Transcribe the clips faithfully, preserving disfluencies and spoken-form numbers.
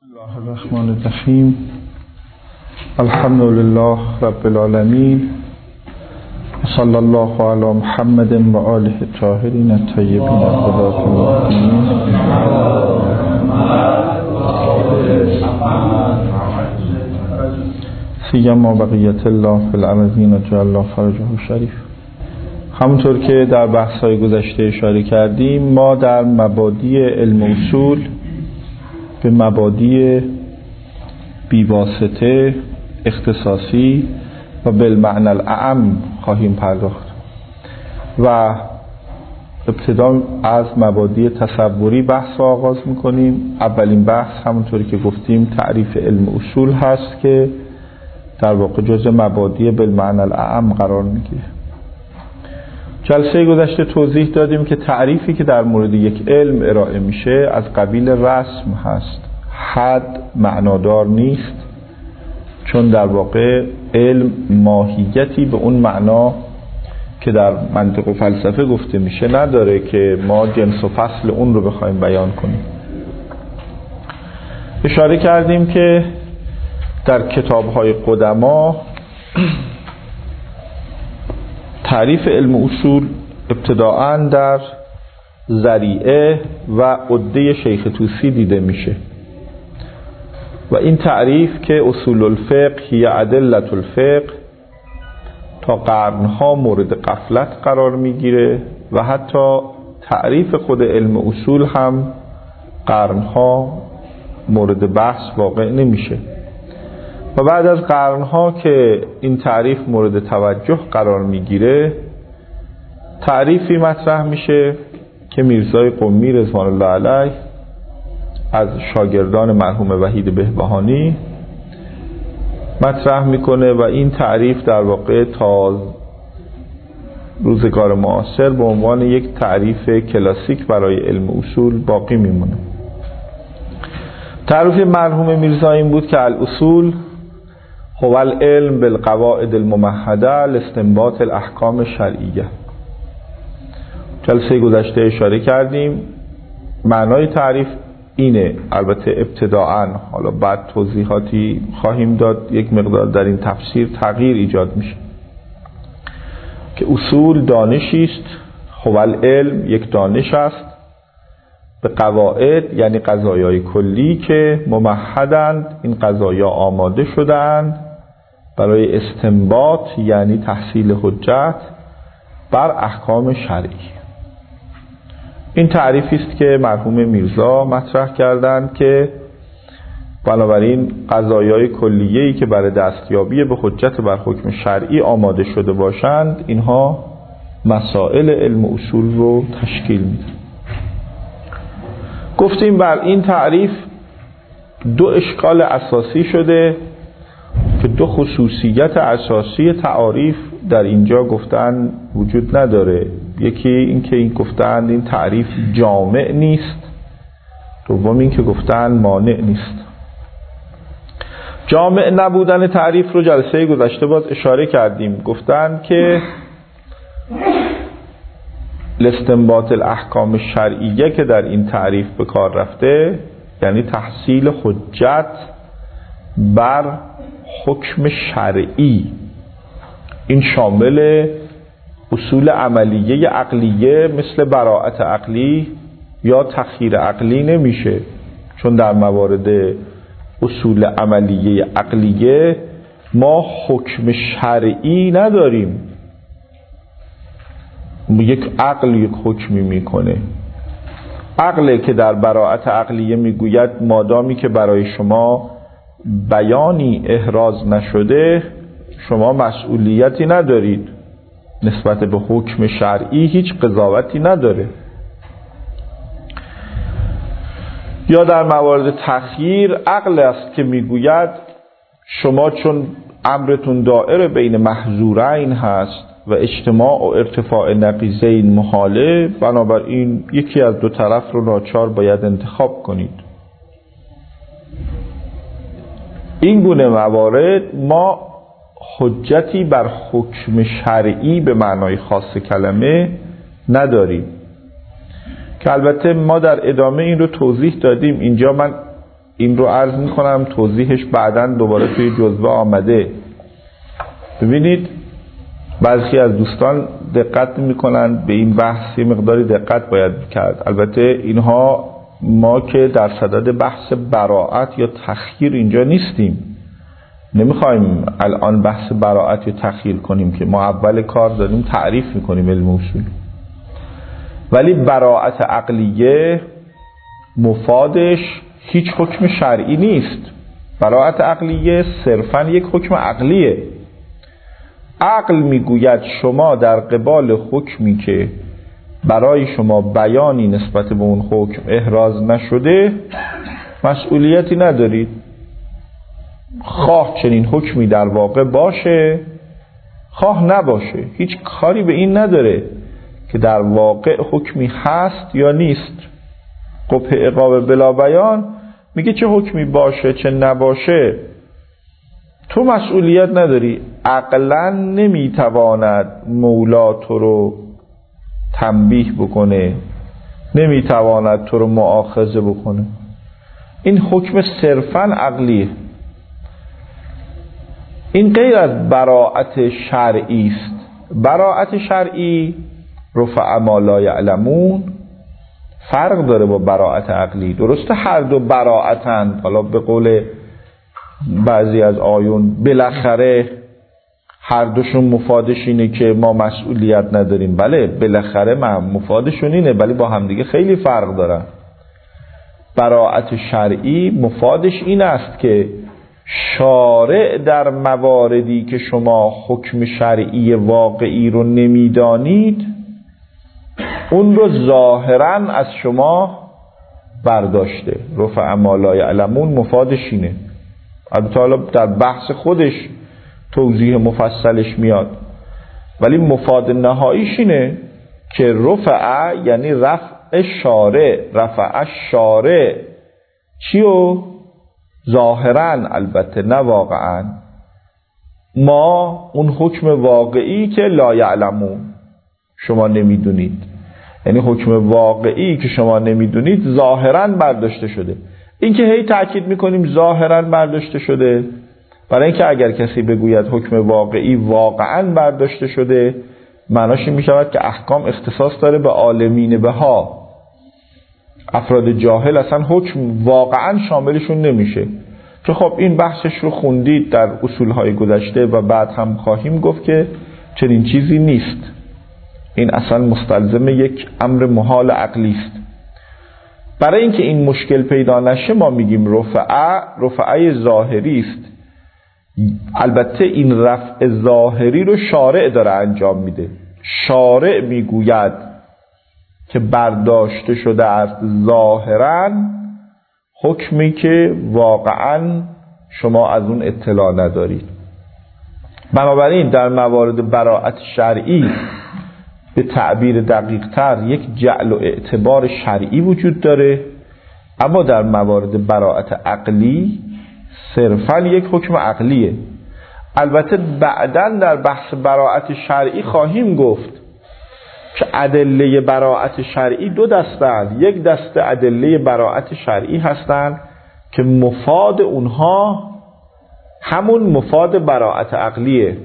الله الرحمن الرحیم. الحمد لله رب العالمین، صلی الله علی محمد و آله الطاهرین الطیبین الهداة المهدیین، سیما بقیت الله فی الارضین و جعل الله فرجه شریف. همونطور که در بحث‌های گذشته اشاره کردیم، ما در مبادی علم اصول به مبادی بیواسطه، اختصاصی و بالمعنى الاعم خواهیم پرداخت و ابتدا از مبادی تصوری بحث را آغاز میکنیم. اولین بحث همونطوری که گفتیم تعریف علم اصول هست که در واقع جزء مبادی بالمعنى الاعم قرار میگیره. جلسه گذشته توضیح دادیم که تعریفی که در مورد یک علم ارائه میشه از قبیل رسم هست، حد معنادار نیست، چون در واقع علم ماهیتی به اون معنا که در منطق و فلسفه گفته میشه نداره که ما جنس و فصل اون رو بخوایم بیان کنیم. اشاره کردیم که در کتاب‌های قدما تعریف علم اصول ابتداءً در ذریعه و عده شیخ طوسی دیده میشه و این تعریف که اصول الفقه هی ادلة الفقه تا قرنها مورد غفلت قرار میگیره و حتی تعریف خود علم اصول هم قرنها مورد بحث واقع نمیشه و بعد از قرنها که این تعریف مورد توجه قرار میگیره، تعریفی مطرح میشه که میرزای قمی رضوان الله علیه از شاگردان مرحوم وحید بهبهانی مطرح میکنه و این تعریف در واقع تا روزگار معاصر به عنوان یک تعریف کلاسیک برای علم اصول باقی میمونه. تعریف مرحوم میرزا این بود که الاصول هو العلم بالقواعد الممهده لاستنباط الاحکام شرعیه. جلسه گذشته اشاره کردیم معنای تعریف اینه، البته ابتداءً، حالا بعد توضیحاتی خواهیم داد، یک مقدار در این تفسیر تغییر ایجاد میشه، که اصول دانشی است، هو العلم یک دانش است، به قواعد یعنی قضایای کلی که ممهدند، این قضایا آماده شدند برای استنباط یعنی تحصیل حجت بر احکام شرعی. این تعریفی است که مرحوم میرزا مطرح کردند که بنابراین قضایای کلیه‌ای که برای دستیابی به حجت بر حکم شرعی آماده شده باشند، اینها مسائل علم اصول رو تشکیل میدن. گفتیم بر این تعریف دو اشکال اساسی شده که دو خصوصیت اساسی تعاریف در اینجا گفتن وجود نداره. یکی این که این گفتن این تعریف جامع نیست، دوم این که گفتن مانع نیست. جامع نبودن تعریف رو جلسه گذشته باز اشاره کردیم، گفتن که لاستنباط الاحکام شرعیه که در این تعریف به کار رفته یعنی تحصیل حجت بر حکم شرعی. این شامل اصول عملیه عقلیه مثل براءت عقلی یا تخییر عقلی نمیشه، چون در موارد اصول عملیه عقلیه ما حکم شرعی نداریم، یک عقل یک حکمی میکنه. عقل که در براءت عقلیه میگوید مادامی که برای شما بیانی احراز نشده شما مسئولیتی ندارید، نسبت به حکم شرعی هیچ قضاوتی نداره. یا در موارد تخییر عقل است که میگوید شما چون امرتون دائره بین محظورین هست و اجتماع و ارتفاع نقیضین محاله، بنابراین یکی از دو طرف رو ناچار باید انتخاب کنید. این گونه موارد ما حجتی بر حکم شرعی به معنای خاص کلمه نداریم، که البته ما در ادامه این رو توضیح دادیم. اینجا من این رو عرض میکنم، توضیحش بعداً دوباره توی جزوه آمده. ببینید بعضی از دوستان دقت میکنن به این بحث، یه مقداری دقت باید کرد. البته اینها ما که در صدد بحث براءت یا تخییر اینجا نیستیم، نمیخوایم الان بحث براءت یا تخییر کنیم که ما اول کار داریم تعریف میکنیم علم اصول. ولی براءت عقلیه مفادش هیچ حکم شرعی نیست. براءت عقلیه صرفاً یک حکم عقلیه. عقل میگوید شما در قبال حکمی که برای شما بیانی نسبت به اون حکم احراز نشده مسئولیتی ندارید، خواه چنین حکمی در واقع باشه خواه نباشه، هیچ کاری به این نداره که در واقع حکمی هست یا نیست. قبح عقاب بلا بیان میگه چه حکمی باشه چه نباشه تو مسئولیت نداری. عقلا نمیتواند مولا تو رو تنبیه بکنه، نمیتواند تو رو مؤاخذه بکنه. این حکم صرفاً عقلیه. این غیر از براءت شرعی است. براءت شرعی رفع ما لا یعلمون فرق داره با براءت عقلی. درسته هر دو براءتند، حالا به قول بعضی از آیون بالاخره هر دوشون مفادش اینه که ما مسئولیت نداریم. بله بالاخره مفادشون اینه، ولی با همدیگه خیلی فرق دارن. براءت شرعی مفادش این است که شارع در مواردی که شما حکم شرعی واقعی رو نمیدانید اون رو ظاهراً از شما برداشته. رفع ما لا یعلمون مفادش اینه. البته حالا در بحث خودش توضیح مفصلش میاد، ولی مفاد نهاییش اینه که رفع یعنی رفع شارع. رفع شارع چیو؟ ظاهراً، البته نه واقعاً. ما اون حکم واقعی که لا یعلمون شما نمیدونید، یعنی حکم واقعی که شما نمیدونید ظاهراً برداشته شده. این که هی تأکید میکنیم ظاهراً برداشته شده برای اینکه اگر کسی بگوید حکم واقعی واقعاً برداشته شده معناش این میشود که احکام اختصاص داره به عالمین بها. افراد جاهل اصلا حکم واقعاً شاملشون نمیشه. که خب این بحثش رو خوندید در اصولهای گذشته و بعد هم خواهیم گفت که چنین چیزی نیست. این اصلا مستلزم یک امر محال عقلی است. برای اینکه این مشکل پیدا نشه ما میگیم رفعه رفعه ظاهری است. البته این رفع ظاهری رو شارع داره انجام میده. شارع میگوید که برداشته شده است ظاهراً حکمی که واقعاً شما از اون اطلاع ندارید. بنابراین در موارد براءت شرعی به تعبیر دقیق تر یک جعل و اعتبار شرعی وجود داره، اما در موارد براءت عقلی صرفاً یک حکم عقلیه. البته بعداً در بحث براءت شرعی خواهیم گفت که ادله براءت شرعی دو دستند. یک دسته ادله براءت شرعی هستند که مفاد اونها همون مفاد براءت عقلیه،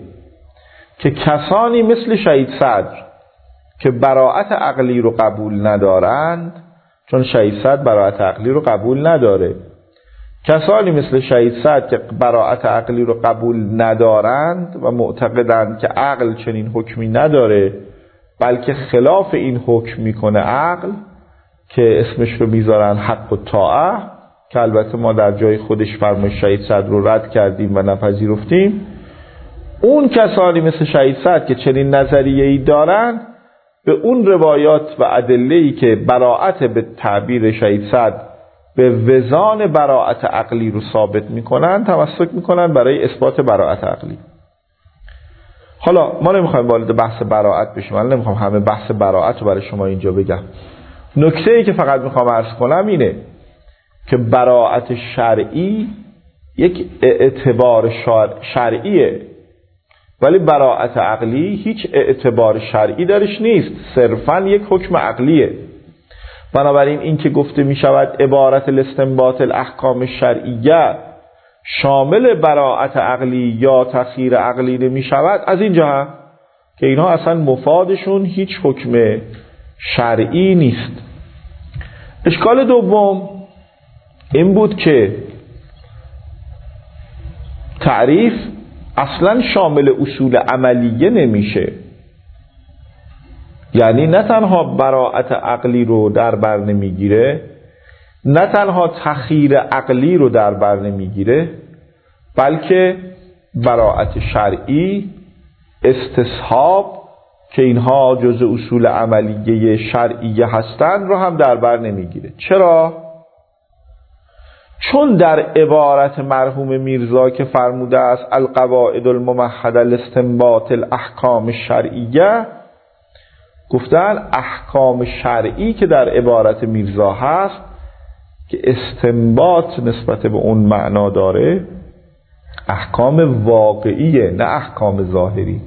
که کسانی مثل شهید صدر که براءت عقلی رو قبول ندارند، چون شهید صدر براءت عقلی رو قبول نداره، کسانی مثل شهید صدر که براءت عقلی رو قبول ندارند و معتقدند که عقل چنین حکمی نداره بلکه خلاف این حکم میکنه عقل، که اسمش رو میذارن حق و طاعه، که البته ما در جای خودش فرمای شهید صدر رو رد کردیم و نپذیرفتیم. اون کسانی مثل شهید صدر که چنین نظریه‌ای دارن به اون روایات و ادله‌ای که براءت به تعبیر شهید صدر به وزان براءت عقلی رو ثابت میکنن تمسک میکنن برای اثبات براءت عقلی. حالا ما نمیخوایم وارد بحث براءت بشیم، من نمیخوام همه بحث براءت رو برای شما اینجا بگم. نکته‌ای که فقط میخوام عرض کنم اینه که براءت شرعی یک اعتبار شرعیه، ولی براءت عقلی هیچ اعتبار شرعی درش نیست، صرفاً یک حکم عقلیه. بنابراین این که گفته می شود عبارت الاستنباط الاحکام شرعیه شامل براءت عقلی یا تخییر عقلی نمی شود، از این جهت که اینها اصلا مفادشون هیچ حکم شرعی نیست. اشکال دوم این بود که تعریف اصلا شامل اصول عملیه نمیشه، یعنی نه تنها براءت عقلی رو در بر نمیگیره، نه تنها تخییر عقلی رو در بر نمیگیره، بلکه براءت شرعی، استصحاب که اینها جزء اصول عملیه شرعیه هستند رو هم در بر نمیگیره. چرا؟ چون در عبارت مرحوم میرزا که فرموده است القواعد الممهده لاستنباط الاحکام الشرعیه، گفتن احکام شرعی که در عبارت میرزا هست که استنباط نسبت به اون معنا داره، احکام واقعیه نه احکام ظاهری.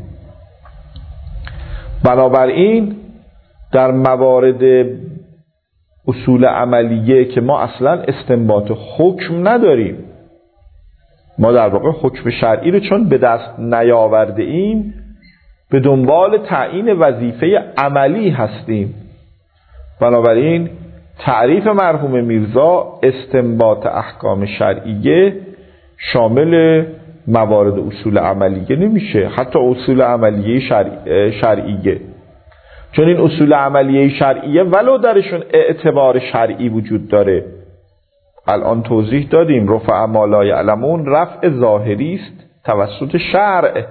بنابراین در موارد اصول عملیه که ما اصلا استنباط حکم نداریم، ما در واقع حکم شرعی رو چون به دست نیاورده ایم به دنبال تعیین وظیفه عملی هستیم. بنابراین تعریف مرحوم میرزا استنباط احکام شرعیه شامل موارد اصول عملیه نمیشه، حتی اصول عملیه شرع... شرعیه، چون این اصول عملیه شرعیه ولو درشون اعتبار شرعی وجود داره. الان توضیح دادیم رفع ما لا یعلمون رفع ظاهری است توسط شرع،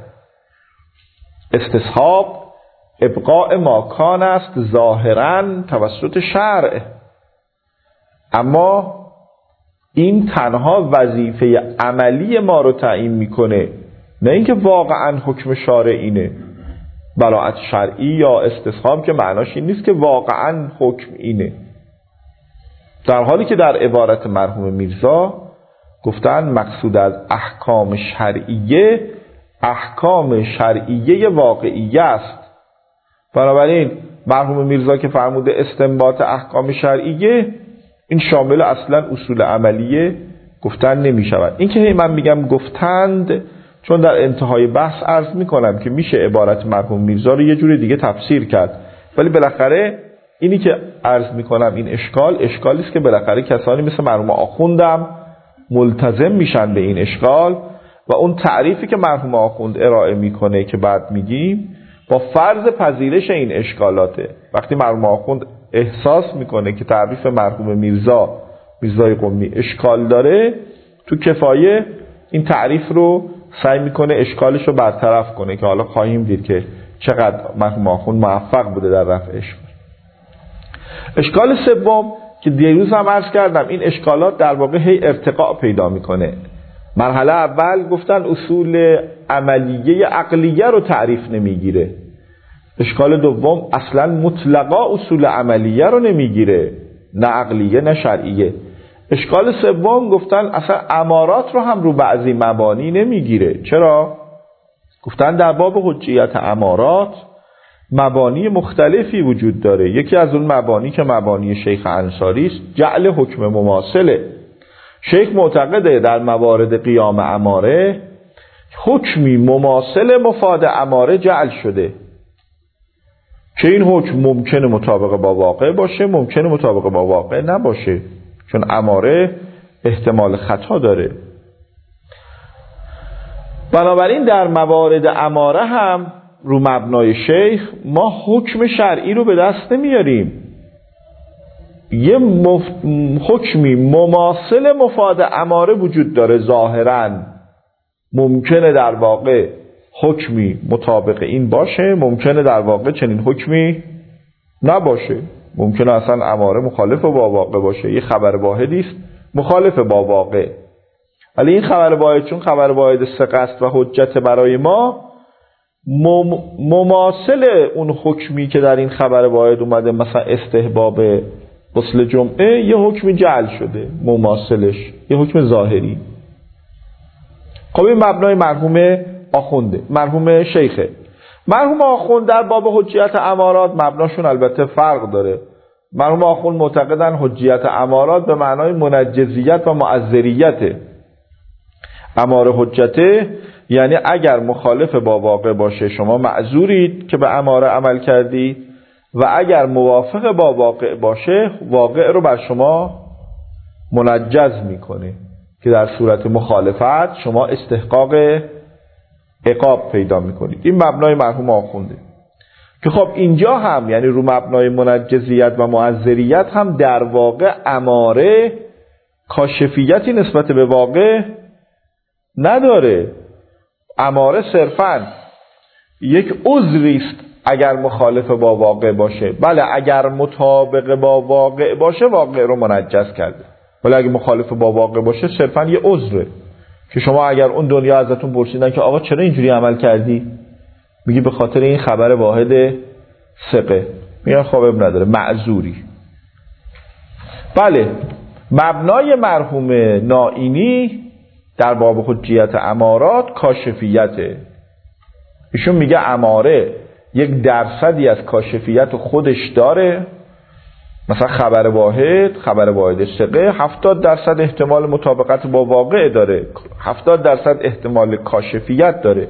استصحاب ابقاء ما کان است ظاهرا توسط شرع. اما این تنها وظیفه عملی ما رو تعیین میکنه، نه اینکه واقعا حکم شارع اینه. براءت شرعی یا استصحاب که معناش این نیست که واقعا حکم اینه، در حالی که در عبارت مرحوم میرزا گفتن مقصود از احکام شرعیه احکام شرعیه واقعیه است. بنابراین مرحوم میرزا که فرموده استنباط احکام شرعیه، این شامل اصلا اصول عملیه گفتن نمی شود. این که من میگم گفتند چون در انتهای بحث عرض میکنم که میشه عبارت مرحوم میرزا رو یه جور دیگه تفسیر کرد، ولی بالاخره اینی که عرض میکنم این اشکال اشکالی است که بالاخره کسانی مثل مرحوم آخوندم ملتزم میشن به این اشکال و اون تعریفی که مرحوم آخوند ارائه میکنه که بعد میگیم با فرض پذیرش این اشکالاته. وقتی مرحوم آخوند احساس میکنه که تعریف مرحوم میرزا میرزای قمی اشکال داره، تو کفایه این تعریف رو سعی میکنه اشکالش رو برطرف کنه که حالا خواهیم دید که چقدر مرحوم آخوند موفق بوده در رفع اشکال. اشکال سوم که دیروز هم عرض کردم، این اشکالات در واقع هی ارتقاء پیدا میکنه. مرحله اول گفتن اصول عملیه عقلیه رو تعریف نمیگیره، اشکال دوم اصلا مطلقا اصول عملیه رو نمیگیره، نه عقلیه نه شرعیه. اشکال سوم گفتن اصلا امارات رو هم رو بعضی مبانی نمیگیره. چرا؟ گفتن در باب حجیت امارات مبانی مختلفی وجود داره. یکی از اون مبانی که مبانی شیخ انصاری است جعل حکم مماثله. شیخ معتقده در موارد قیام اماره حکمی مماثل مفاد اماره جعل شده که این حکم ممکنه مطابق با واقع باشه، ممکنه مطابق با واقع نباشه، چون اماره احتمال خطا داره. بنابراین در موارد اماره هم رو مبنای شیخ ما حکم شرعی رو به دست نمیاریم. یه مف... حکمی مماثل مفاد اماره وجود داره ظاهراً، ممکنه در واقع حکمی مطابق این باشه، ممکنه در واقع چنین حکمی نباشه، ممکنه اصلا اماره مخالف با واقع باشه، یه خبر واحدی است مخالف با واقع. ولی این خبر واحد چون خبر واحد ثقه است و حجت برای ما، مم... مماثل اون حکمی که در این خبر واحد اومده، مثلا استحباب غسل جمعه، یه حکمی جعل شده مماثلش، یه حکم ظاهری. خب این مبنای مرحوم آخونده، مرحوم شیخه. مرحوم آخوند در باب حجیت امارات مبناشون البته فرق داره. مرحوم آخوند معتقدن حجیت امارات به معنای منجزیت و معذریته. اماره حجته یعنی اگر مخالف با واقع باشه شما معذورید که به اماره عمل کردید و اگر موافق با واقع باشه واقع رو بر شما منجز میکنه که در صورت مخالفت شما استحقاق عقاب پیدا میکنید. این مبنای مرحوم آخونده که خب اینجا هم یعنی رو مبنای منجزیت و معذریت هم در واقع اماره کاشفیتی نسبت به واقع نداره. اماره صرفاً یک عذری است اگر مخالف با واقع باشه. بله اگر مطابق با واقع باشه واقع رو منجز کرده، ولی اگه مخالف با واقع باشه صرفاً یه عذره که شما اگر اون دنیا ازتون پرسیدن که آقا چرا اینجوری عمل کردی، میگی به خاطر این خبر واحد ثقه، میگن خب اب نداره معذوری. بله مبنای مرحوم نائینی در باب حجیت امارات کاشفیته. ایشون میگه اماره یک درصدی از کاشفیت خودش داره، مثلا خبر واحد خبر واحد ثقه هفتاد درصد احتمال مطابقت با واقع داره، هفتاد درصد احتمال کاشفیت داره.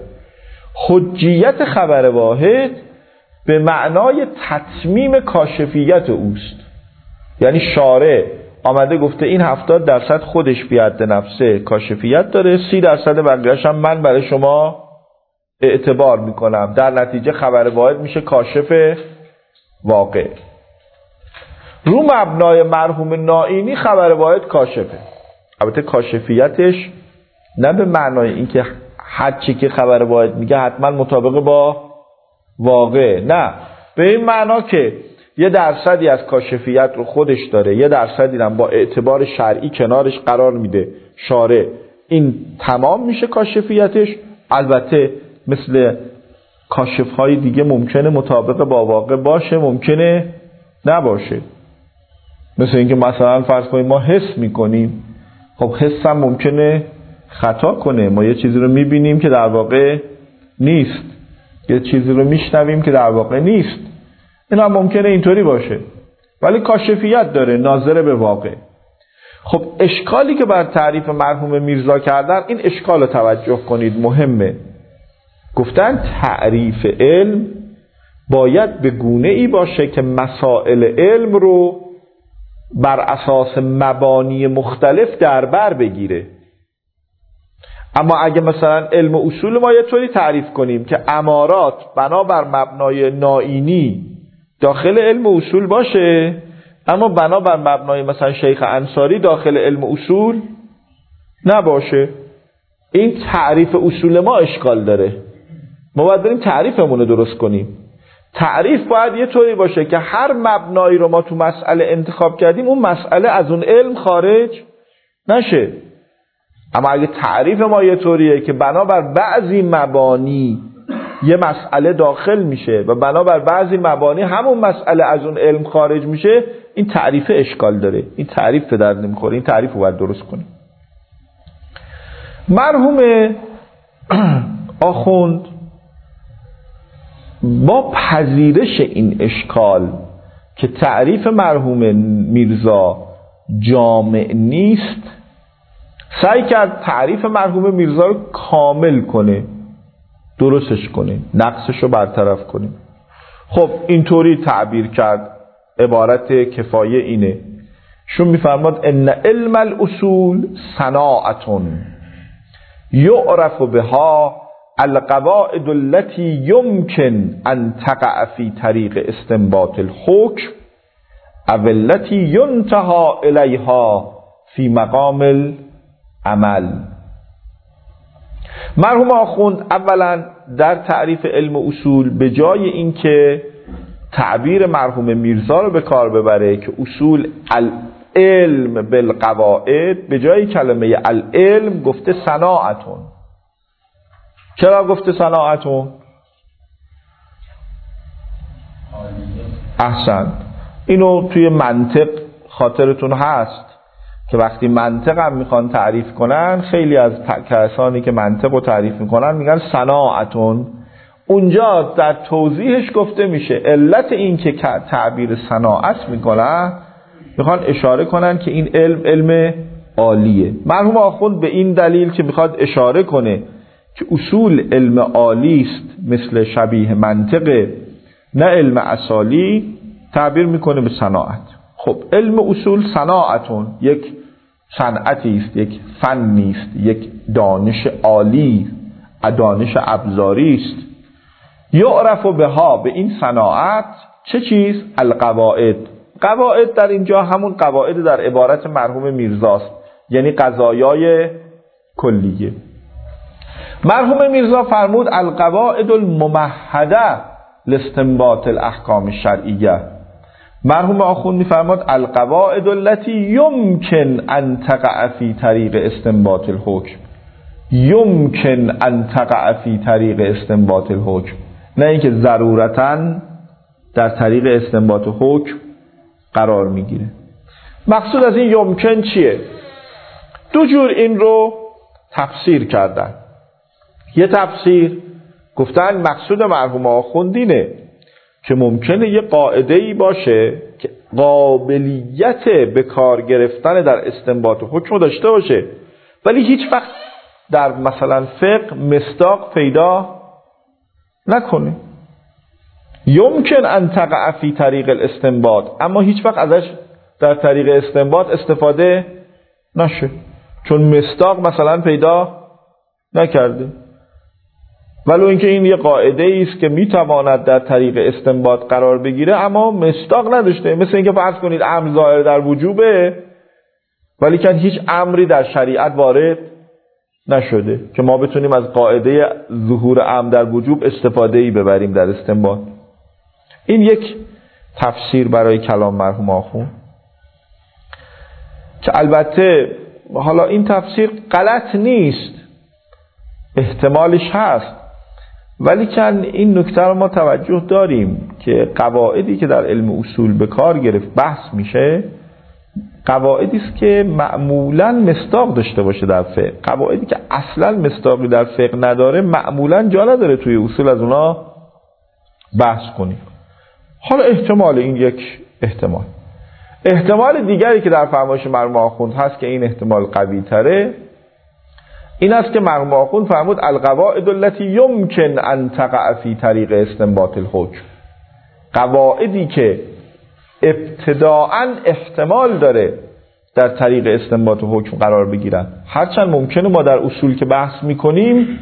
حجیت خبر واحد به معنای تتمیم کاشفیت اوست، یعنی شارع آمده گفته این هفتاد درصد خودش بیاد نفسه کاشفیت داره، سی درصد بقیه‌اش هم من برای شما اعتبار میکنم، در نتیجه خبر واحد میشه کاشف واقع. رو مبنای مرحوم نائینی خبر واحد کاشفه، البته کاشفیتش نه به معنای اینکه هر چی که خبر واحد میگه حتما مطابق با واقع، نه به این معنا که یه درصدی از کاشفیت رو خودش داره، یه درصدی هم با اعتبار شرعی کنارش قرار میده شارع، این تمام میشه کاشفیتش. البته مثل کاشف‌های دیگه ممکنه مطابق با واقع باشه، ممکنه نباشه. مثل اینکه مثلا فرض کنیم ما حس میکنیم، خب حس هم ممکنه خطا کنه، ما یه چیزی رو میبینیم که در واقع نیست، یه چیزی رو میشنویم که در واقع نیست، این هم ممکنه اینطوری باشه ولی کاشفیت داره ناظر به واقع. خب اشکالی که بر تعریف مرحوم میرزا کردن، این اشکال رو توجه کنید مهمه. گفتن تعریف علم باید به گونه ای باشه که مسائل علم رو بر اساس مبانی مختلف در بر بگیره. اما اگه مثلا علم اصول ما یه طوری تعریف کنیم که امارات بنابر مبنای نائینی داخل علم اصول باشه، اما بنابر مبنای مثلا شیخ انصاری داخل علم اصول نباشه، این تعریف اصول ما اشکال داره. ما باید بریم تعریفمون رو درست کنیم. تعریف باید یه طوری باشه که هر مبنایی رو ما تو مسئله انتخاب کردیم اون مسئله از اون علم خارج نشه. اما اگه تعریف ما یه طوریه که بنابر بعضی مبانی یه مسئله داخل میشه و بنابر بعضی مبانی همون مسئله از اون علم خارج میشه، این تعریف اشکال داره، این تعریف به درد نمیخوره، این تعریف رو باید درست کنیم. مرحوم آخوند با پذیرش این اشکال که تعریف مرحوم میرزا جامع نیست، سعی کرد تعریف مرحوم میرزا رو کامل کنه، درستش کنه، نقصش رو برطرف کنه. خب اینطوری تعبیر کرد، عبارت کفایه اینه، شون میفرماد ان علم الاصول صناعتون یعرف بها القواعد التي يمكن ان تقع في طریق استنباط الحكم او التي ينتهى اليها في مقام العمل. مرحوم آخوند اولا در تعریف علم اصول به جای اینکه تعبیر مرحوم میرزا رو به کار ببره که اصول العلم بالقواعد، به جای کلمه العلم گفته صناعتون. چرا گفته صناعتون؟ احسن، اینو توی منطق خاطرتون هست که وقتی منطق هم میخوان تعریف کنن، خیلی از کسانی که منطق رو تعریف میکنن میگن صناعتون، اونجا در توضیحش گفته میشه علت این که تعبیر صناعت میکنن، میخوان اشاره کنن که این علم علم عالیه. مرحوم آخوند به این دلیل که میخواد اشاره کنه که اصول علم عالی است، مثل شبیه منطق نه علم اصالی، تعبیر میکنه به صناعت. خب علم اصول صناعتون، یک صنعتی است، یک فنی است، یک دانش عالی، دانش ابزاری است. یعرف بها، به این صناعت چه چیز؟ القواعد. قواعد در اینجا همون قواعد در عبارت مرحوم میرزاست، یعنی قضایای کلیه. مرحوم میرزا فرمود القواعد الممهده لاستنباط الاحکام الشرعیه. مرحوم آخوند میفرماد القواعد التي يمكن ان تقع في طریق استنباط الحکم. يمكن ان تقع في طریق استنباط الحکم، نه اینکه ضرورتاً در طریق استنباط حکم قرار میگیره. مقصود از این یمکن چیه؟ دو جور این رو تفسیر کردن. یه تفسیر گفتن مقصود مرحوم آخوند اینه که ممکنه یه قاعده‌ای باشه که قابلیت به کار گرفتن در استنباط حکم داشته باشه، ولی هیچ وقت در مثلا فقه مصداق پیدا نکنه. یمکن ان تقع فی طریق الاستنباط، اما هیچ وقت ازش در طریق استنباط استفاده نشه، چون مصداق مثلا پیدا نکرده. ولو اینکه این یه قاعده است که میتواند در طریق استنباط قرار بگیره، اما مصداق نداشته. مثل اینکه فرض کنید امر ظاهر در وجوبه، ولی که هیچ امری در شریعت وارد نشده که ما بتونیم از قاعده ظهور امر در وجوب استفاده‌ای ببریم در استنباط. این یک تفسیر برای کلام مرحوم آخوند که البته حالا این تفسیر غلط نیست، احتمالش هست، ولی که این نکته رو ما توجه داریم که قواعدی که در علم اصول به کار گرفت بحث میشه، قواعدی است که معمولاً مصداق داشته باشه در فقه. قواعدی که اصلاً مصداقی در فقه نداره معمولاً جا نداره توی اصول از اونا بحث کنیم. حالا احتمال این یک احتمال. احتمال دیگری که در فرمایش مرحوم آخوند هست که این احتمال قوی تره، این است که مرحوم آخوند فرمود القواعد التي يمكن ان تقع في طریق استنباط الحکم. قواعدی که ابتداعاً احتمال داره در طریق استنباط حکم قرار بگیرن. هرچند ممکنه ما در اصول که بحث میکنیم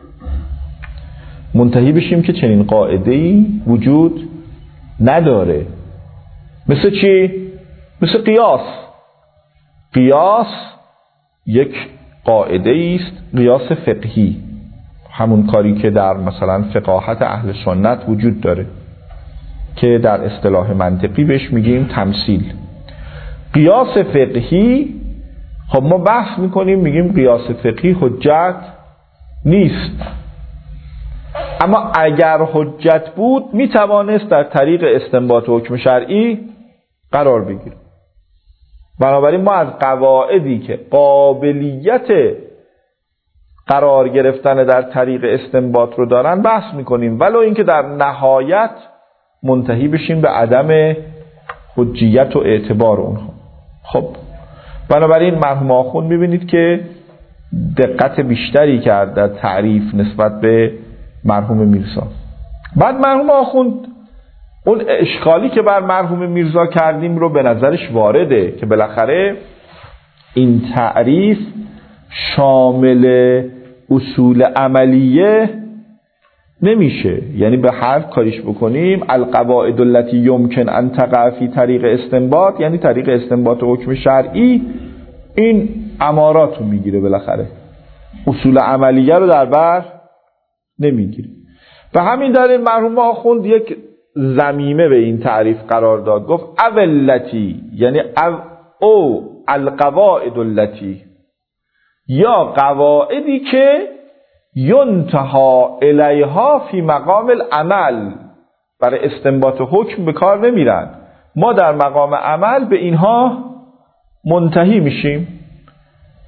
منتهی بشیم که چنین قاعده‌ای وجود نداره. مثل چی؟ مثل قیاس. قیاس یک قاعده است، قیاس فقهی، همون کاری که در مثلا فقاهت اهل سنت وجود داره که در اصطلاح منطقی بهش میگیم تمثیل. قیاس فقهی، خب ما بحث میکنیم میگیم قیاس فقهی حجت نیست، اما اگر حجت بود میتوانست در طریق استنباط حکم شرعی قرار بگیره. بنابراین ما از قواعدی که قابلیت قرار گرفتن در طریق استنباط رو دارن بحث میکنیم، ولو اینکه در نهایت منتهی بشیم به عدم حجیت و اعتبار اونها. خب بنابراین مرحوم آخوند میبینید که دقت بیشتری کرد در تعریف نسبت به مرحوم میرزا. بعد مرحوم آخوند اون اشکالی که بر مرحوم میرزا کردیم رو به نظرش وارده که بالاخره این تعریف شامل اصول عملیه نمیشه، یعنی به هر کاریش بکنیم القواعد التي يمكن ان تقع في طریق استنباط، یعنی طریق استنباط حکم شرعی، این امارات رو میگیره، بالاخره اصول عملیه رو در بر نمیگیره. به همین دلیل مرحوم آخوند یک ضمیمه به این تعریف قرار داد، گفت اولتی، یعنی او, او القواعد التي، یا قواعدی که ینتها الیها فی مقام العمل، برای استنباط حکم به کار نمیرن، ما در مقام عمل به اینها منتهی میشیم.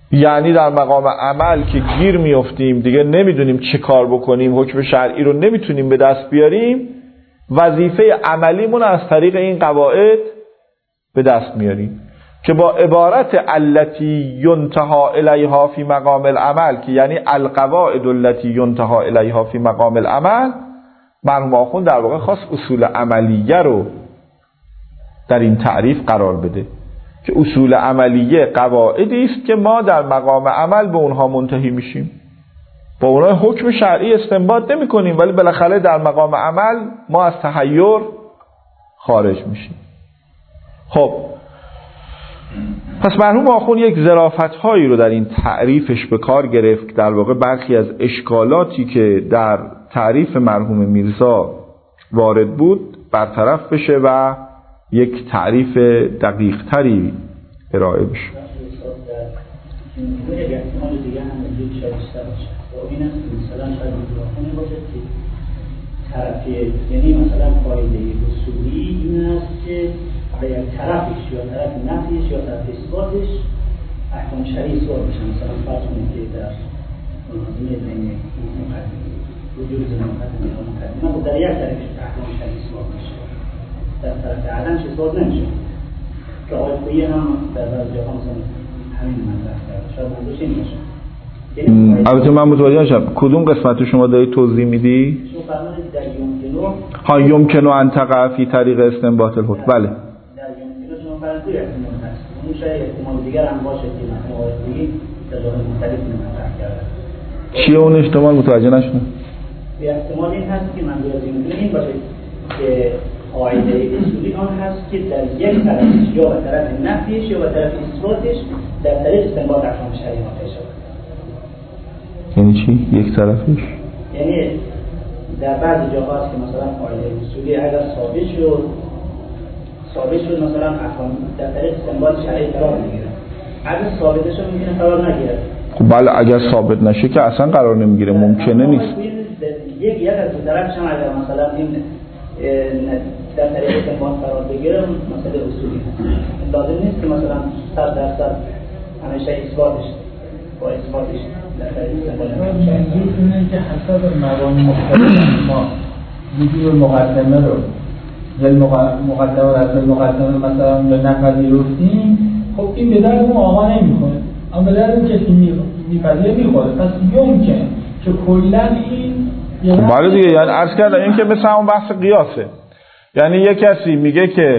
یعنی در مقام عمل که گیر میافتیم دیگه نمیدونیم چه کار بکنیم، حکم شرعی رو نمیتونیم به دست بیاریم، وظیفه عملیمون از طریق این قواعد به دست میاریم که با عبارت التي ينتهى الیها فی مقام العمل، که یعنی القواعد التي ينتهى الیها فی مقام العمل، مرحوم آخوند در واقع خاص اصول عملیه رو در این تعریف قرار بده که اصول عملیه قواعدی است که ما در مقام عمل به اونها منتهی میشیم، با اونها حکم شرعی استنباط نمی کنیم، ولی بالاخره در مقام عمل ما از تحیر خارج میشیم. خب پس مرحوم آخوند یک ظرافت‌هایی رو در این تعریفش به کار گرفت که در واقع برخی از اشکالاتی که در تعریف مرحوم میرزا وارد بود برطرف بشه و یک تعریف دقیق تری ارائه بشه. یعنی مثلا قاعده اصولی این است که به یک طرفش یا طرف نفیش یا طرف اثباتش احکام شرعی اثبات بشن. مثلا فرض کنید که در مناظمه بین مقدمه وجود مقدمه و مقدمه در یک طرفش احکام شرعی اثبات میشه، در طرف عدمش اثبات نمیشه که آقای خویی هم در بعضی جاها مثلا همین مطرح کرده. شاید منظورش این باشه. البته من متوجه نشدم کدوم قسمت رو شما دارید توضیح میدی؟ شما فرمودید در یمکنو ها یمکنو ان تقع فی طریق استنباط الحکم. بله. در یمکنو شما فرمودید احتمال هست. اون شاید احتمال دیگر هم باشه که مثلا آقای خویی در جاهای مختلف مطرح کرده. چیه اون احتمال متوجه نشدم؟ احتمال این هست که منظور از این این باشه که قاعده اصولی آن هست که در یک طرفش یا به طرف نفیش یا به طرف اثباتش در طریق استنباط احکام شرعی واقع شود. یعنی چی؟ یک طرفش؟ یعنی در بعضی جاها هست که مثلا قاعده اصولی اگر ثابت شد ثابت شد مثلا احکام در طریق استنباط شرعی قرار میگیره، اگر ثابت شد میتونه قرار نگیره. خب بله اگر ثابت نشه که اصلا قرار نمیگیره، ممکنه نیست. یک یک از دو طرفش هم اگر مثلا این در طریق استنباط قرار بگیره مسئله اصولی هست. لازم نیست که مثلا صد درصد همیشه اثباتش با اثباتش در طریق استنباط اینه که حسب موانع مختلف ما وجود مقدمه رو زل مقدمه رو از مقدمه مثلا به نپذیرفتیم، خب این به درد اون آقا نمیخوره، اما به درد اون کسی میپذیره میخوره. پس یمکن که کلا این بله دیگه، یعنی عرض کردم این که مثل همون بحث قیاسه، یعنی یک کسی میگه که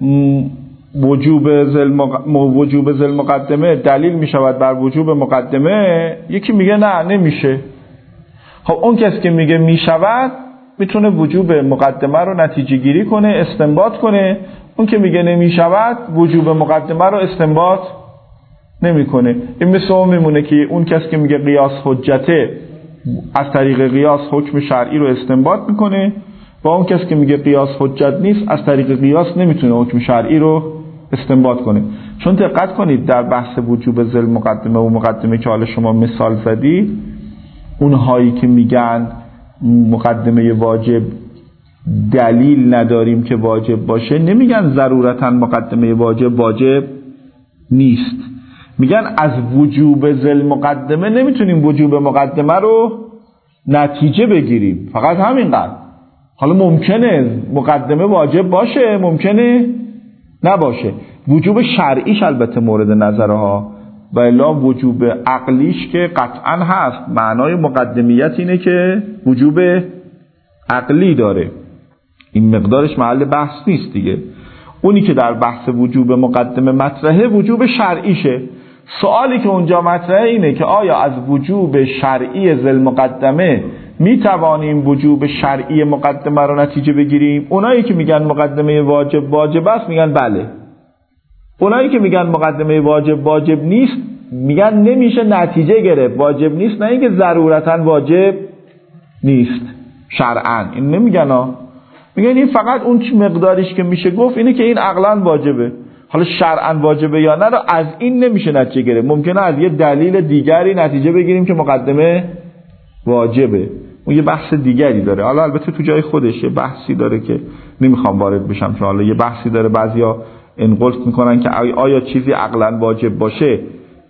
وجوب ذل مق... وجوب ذل مقدمه دلیل میشود بر وجوب مقدمه، یکی میگه نه نمیشه. خب اون کسی که میگه میشود میتونه وجوب مقدمه رو نتیجه گیری کنه، استنباط کنه. اون که میگه نمیشود وجوب مقدمه رو استنباط نمیکنه. این مثل اون میمونه که اون کسی که میگه قیاس حجته از طریق قیاس حکم شرعی رو استنباط میکنه، با اون کسی که میگه قیاس حجت نیست از طریق قیاس نمیتونه حکم شرعی رو استنباط کنه. چون دقت کنید در بحث وجوب ذل مقدمه و مقدمه که حالا شما مثال زدید، اونهایی که میگن مقدمه واجب دلیل نداریم که واجب باشه، نمیگن ضرورتا مقدمه واجب واجب نیست، میگن از وجوب ذل مقدمه نمیتونیم وجوب مقدمه رو نتیجه بگیریم، فقط همینقدر. حالا ممکنه مقدمه واجب باشه، ممکنه نباشه. وجوب شرعیش البته مورد نظرها، و الا وجوب عقلیش که قطعا هست. معنای مقدمیت اینه که وجوب عقلی داره، این مقدارش محل بحث نیست دیگه. اونی که در بحث وجوب مقدمه مطرحه وجوب شرعیشه. سوالی که اونجا مطرحه اینه که آیا از وجوب شرعی ذل مقدمه می توانیم وجوب شرعی مقدمه رو نتیجه بگیریم؟ اونایی که میگن مقدمه واجب واجب است میگن بله. اونایی که میگن مقدمه واجب واجب نیست میگن نمیشه نتیجه گرفت، واجب نیست، نه اینکه ضرورتا واجب نیست شرعاً. این نمیگن ها، میگن این فقط اون مقداریش که میشه گفت اینه که این عقلاً واجبه. حالا شرعاً واجبه یا نه رو از این نمیشه نتیجه گرفت، ممکنه از یه دلیل دیگری نتیجه بگیریم که مقدمه واجبه. اون یه بحث دیگری داره. حالا البته تو جای خودش یه بحثی داره که نمیخوام وارد بشم، چون حالا یه بحثی داره بعضیا انقلت میکنن که آیا چیزی عقلاً واجب باشه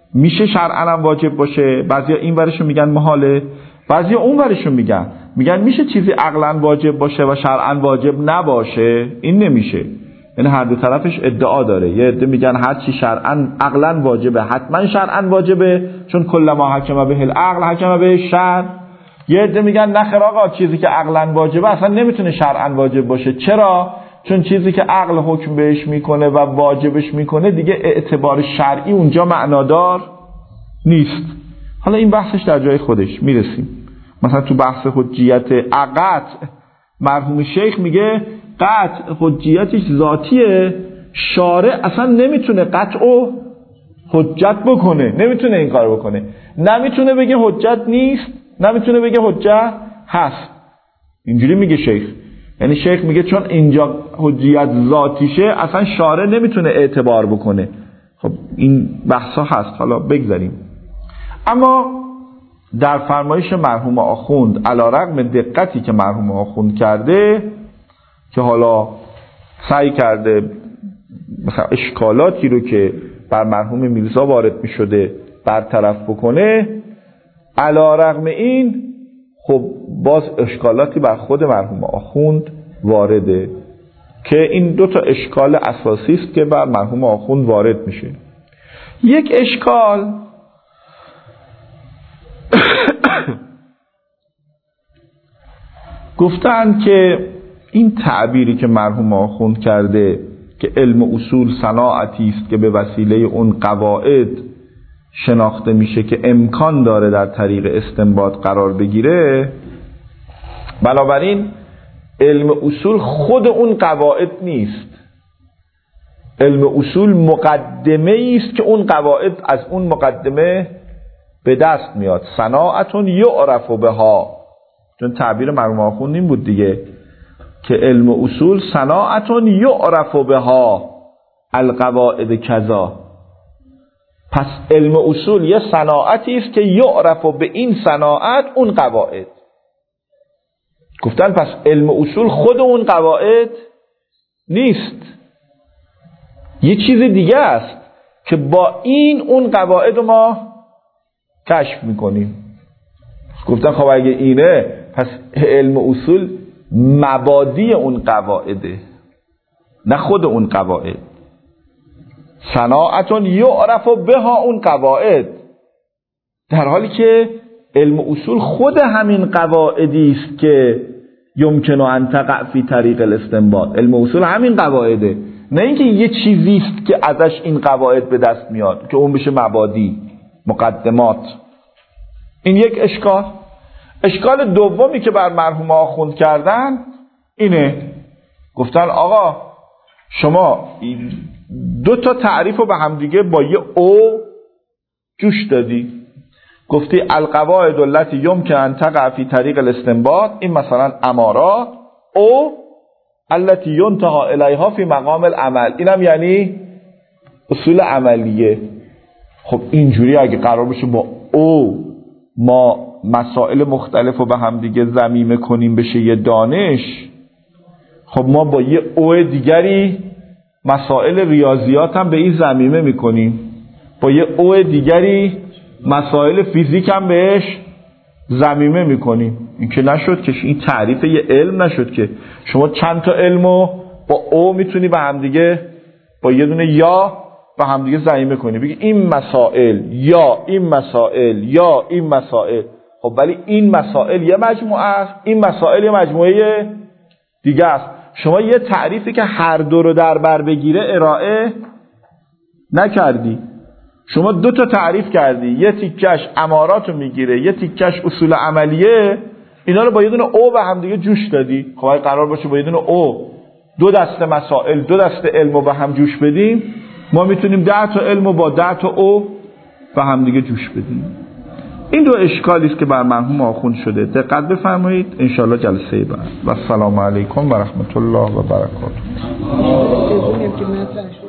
میشه شرعاً هم واجب باشه، بعضیا این ورشو میگن محاله، بعضیا اون ورشو میگن میگن میشه چیزی عقلاً واجب باشه و شرعاً واجب نباشه. این نمیشه، یعنی هر دو طرفش ادعا داره. یه عده میگن هر چی شرعاً عقلاً واجبه حتما شرعاً واجبه، چون کل ما حکم به العقل حکم به شرع. یه عده میگن نه خیر آقا، چیزی که عقلاً واجبه اصلا نمیتونه شرعاً واجب باشه. چرا؟ چون چیزی که عقل حکم بهش میکنه و واجبش میکنه دیگه اعتبار شرعی اونجا معنادار نیست. حالا این بحثش در جای خودش میرسیم. مثلا تو بحث حجیت عقد مرحوم شیخ میگه قطع حجیتش ذاتیه، شارع اصلا نمیتونه قطع و حجت بکنه، نمیتونه این کار بکنه، نمیتونه بگه حجت نیست، نمیتونه بگه حجت هست. اینجوری میگه شیخ. یعنی شیخ میگه چون اینجا حجیت ذاتیشه اصلا شارع نمیتونه اعتبار بکنه. خب این بحثا هست، حالا بگذاریم. اما در فرمایش مرحوم آخوند علیرغم دقتی که مرحوم آخوند کرده که حالا سعی کرده مثلا اشکالاتی رو که بر مرحوم میرزا وارد می شده برطرف بکنه، علیرغم این خب باز اشکالاتی بر خود مرحوم آخوند وارده که این دو تا اشکال اساسی است که بر مرحوم آخوند وارد میشه. یک اشکال گفتن که این تعبیری که مرحوم آخوند کرده که علم اصول صناعتی است که به وسیله اون قواعد شناخته میشه که امکان داره در طریق استنباط قرار بگیره، بنابراین علم اصول خود اون قواعد نیست. علم اصول مقدمه است که اون قواعد از اون مقدمه به دست میاد. صناعتون یعرف بها، چون تعبیر مرحوم آخوند این بود دیگه که علم اصول صناعتون یعرف بها القواعد کذا. پس علم اصول یه صناعتی است که یعرف به این صناعت اون قواعد. گفتن پس علم اصول خود اون قواعد نیست، یه چیز دیگه است که با این اون قواعد رو ما کشف میکنیم. گفتن خب اگه اینه پس علم اصول مبادی اون قواعده نه خود اون قواعد. صناعتون یعرف بها اون قواعد، در حالی که علم اصول خود همین قواعدی است که یمکن ان تقع فی طریق الاستنباط. علم اصول همین قواعده، نه اینکه یه چیزی است که ازش این قواعد به دست میاد که اون بشه مبادی مقدمات. این یک اشکال. اشکال دومی که بر مرحوم آخوند کردن اینه، گفتن آقا شما دو تا تعریف رو به همدیگه با یه او جوش دادی. گفتی القواعد التي يمكن ان تقع في طریق الاستنباط، این مثلا امارات، او التي ينتهى الیها فی مقام العمل، اینم یعنی اصول عملیه. خب اینجوری اگه قرار بشه با او ما مسائل مختلف رو به هم دیگه ضمیمه کنیم بشه یه دانش، خب ما با یه او دیگری مسائل ریاضیات هم به این ضمیمه میکنیم، با یه او دیگری مسائل فیزیک هم بهش ضمیمه میکنیم. این که نشد که این تعریف یه علم نشد که شما چند تا علمو با او میتونی به هم دیگه با یه دونه یا به هم دیگه ضمیمه کنی، بگی این مسائل یا این مسائل یا این مسائل. خب ولی این مسائل یه مجموعه است، این مسائل یه مجموعه دیگه است. شما یه تعریفی که هر دو رو در بر بگیره ارائه نکردی، شما دو تا تعریف کردی، یه تیکش امارات رو میگیره یه تیکش اصول عملیه، اینا رو با یه دونه او به هم دیگه جوش دادی. خب اگه قرار باشه با یه دونه او دو دسته مسائل دو دسته علم رو به هم جوش بدیم، ما میتونیم ده تا علم رو با ده تا او به هم دیگه جوش بدیم. این دو اشکالی است که بر مرحوم آخوند شده. دقت بفرمایید انشاءالله جلسه بعد. و السلام علیکم و رحمت الله و برکاته.